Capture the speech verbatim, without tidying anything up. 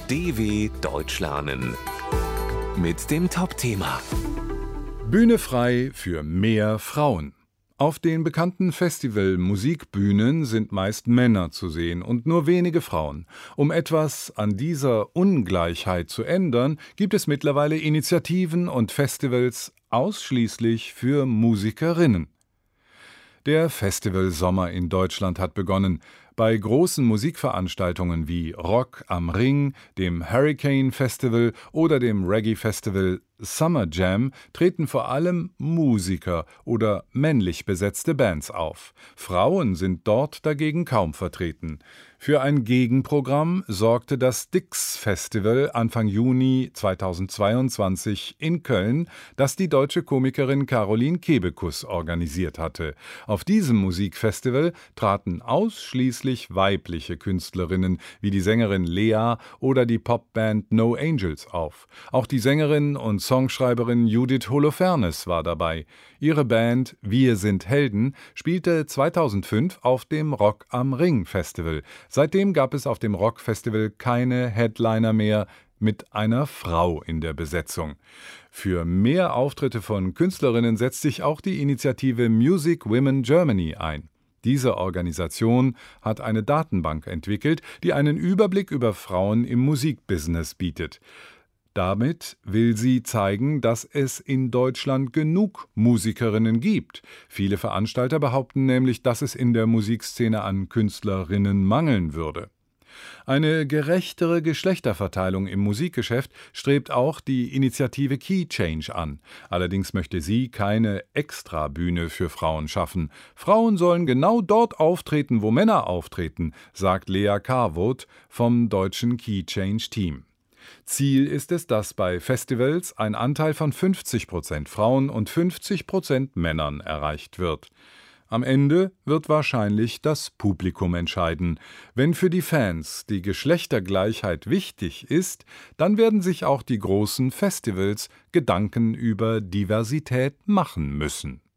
D W Deutsch lernen mit dem Top-Thema Bühne frei für mehr Frauen. Auf den bekannten Festival-Musikbühnen sind meist Männer zu sehen und nur wenige Frauen. Um etwas an dieser Ungleichheit zu ändern, gibt es mittlerweile Initiativen und Festivals ausschließlich für Musikerinnen. Der Festivalsommer in Deutschland hat begonnen. Bei großen Musikveranstaltungen wie Rock am Ring, dem Hurricane Festival oder dem Reggae Festival Summer Jam treten vor allem Musiker oder männlich besetzte Bands auf. Frauen sind dort dagegen kaum vertreten. Für ein Gegenprogramm sorgte das Dix Festival Anfang Juni zweitausendzweiundzwanzig in Köln, das die deutsche Komikerin Caroline Kebekus organisiert hatte. Auf diesem Musikfestival traten ausschließlich weibliche Künstlerinnen wie die Sängerin Lea oder die Popband No Angels auf. Auch die Sängerin und Songschreiberin Judith Holofernes war dabei. Ihre Band Wir sind Helden spielte zweitausendfünf auf dem Rock am Ring Festival. Seitdem gab es auf dem Rockfestival keine Headliner mehr mit einer Frau in der Besetzung. Für mehr Auftritte von Künstlerinnen setzt sich auch die Initiative Music Women Germany ein. Diese Organisation hat eine Datenbank entwickelt, die einen Überblick über Frauen im Musikbusiness bietet. Damit will sie zeigen, dass es in Deutschland genug Musikerinnen gibt. Viele Veranstalter behaupten nämlich, dass es in der Musikszene an Künstlerinnen mangeln würde. Eine gerechtere Geschlechterverteilung im Musikgeschäft strebt auch die Initiative Key Change an. Allerdings möchte sie keine Extrabühne für Frauen schaffen. Frauen sollen genau dort auftreten, wo Männer auftreten, sagt Lea Carwood vom deutschen Key Change Team. Ziel ist es, dass bei Festivals ein Anteil von fünfzig Prozent Frauen und fünfzig Prozent Männern erreicht wird. Am Ende wird wahrscheinlich das Publikum entscheiden. Wenn für die Fans die Geschlechtergleichheit wichtig ist, dann werden sich auch die großen Festivals Gedanken über Diversität machen müssen.